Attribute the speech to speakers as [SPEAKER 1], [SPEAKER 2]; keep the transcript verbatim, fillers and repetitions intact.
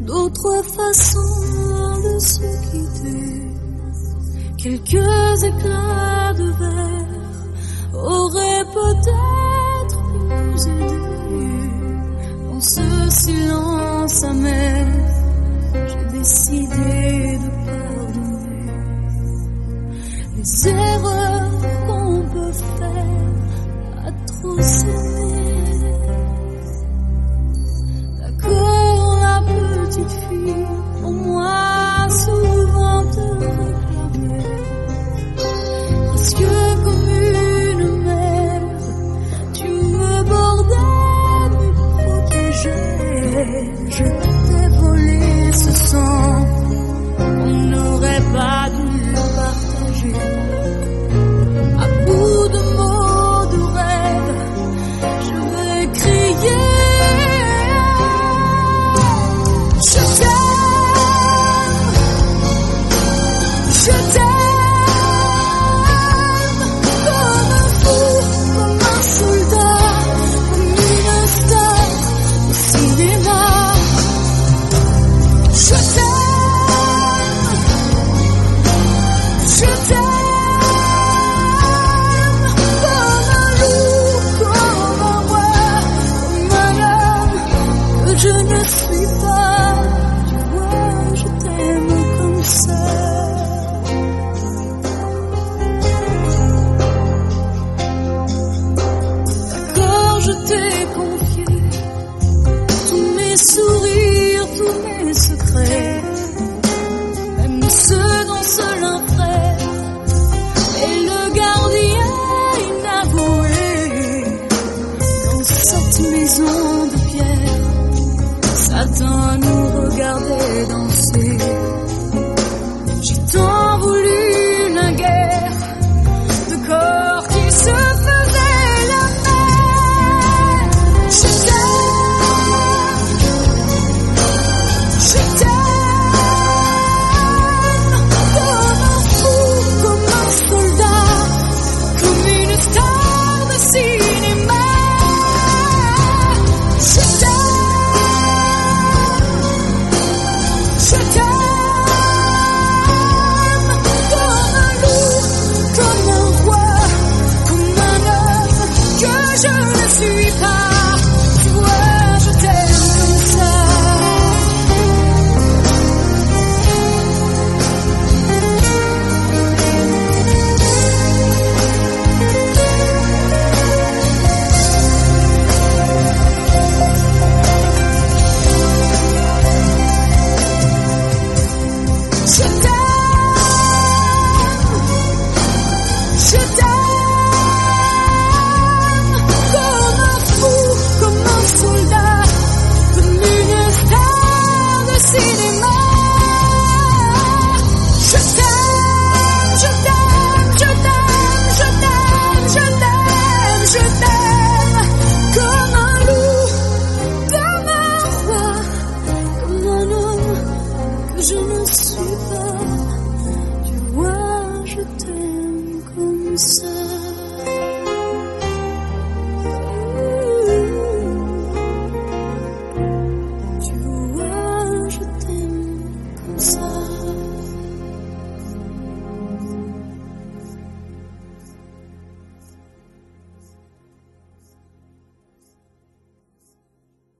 [SPEAKER 1] d'autres façons de se quitter. Quelques éclats de verre auraient peut-être pu nous aider. Dans ce silence amer, j'ai décidé de pardonner les erreurs qu'on peut faire à trop s'aimer. D'accord, la petite fille, pour moi souvent te réclamait, presque comme une mère, tu me bordais, me protégeais. Je t'ai volé ce sang, on n'aurait pas dû partager. À bout de mots, de rêves, je vais crier. Je t'aime, je t'aime, comme un fou, comme un soldat, comme une star au cinéma. Je t'aime, je t'aime, comme un loup, comme un roi, comme un homme que je ne suis pas. Tu vois, je t'aime comme ça. D'accord, je t'ai confié tous mes sourires, tous mes secrets, même ceux dont seul un frère est le gardien inavoué. Dans cette maison de pierre, Satan nous regardait danser. J'ai tant voulu naguère de corps qui se faisaient la paix. Je t'aime, je t'aime, comme un fou, comme un soldat, comme une star de cinéma. Je t'aime, je t'aime, comme un loup, comme un roi, comme un homme que je ne suis pas. Tu vois, je t'aime comme ça. Je t'aime, je t'aime, comme un fou, comme un soldat, comme une star de cinéma. Je t'aime, je t'aime, je t'aime, je t'aime, je t'aime, je t'aime, comme un loup, comme un roi, comme un homme que je ne suis pas. Tu vois, je t'aime comme ça.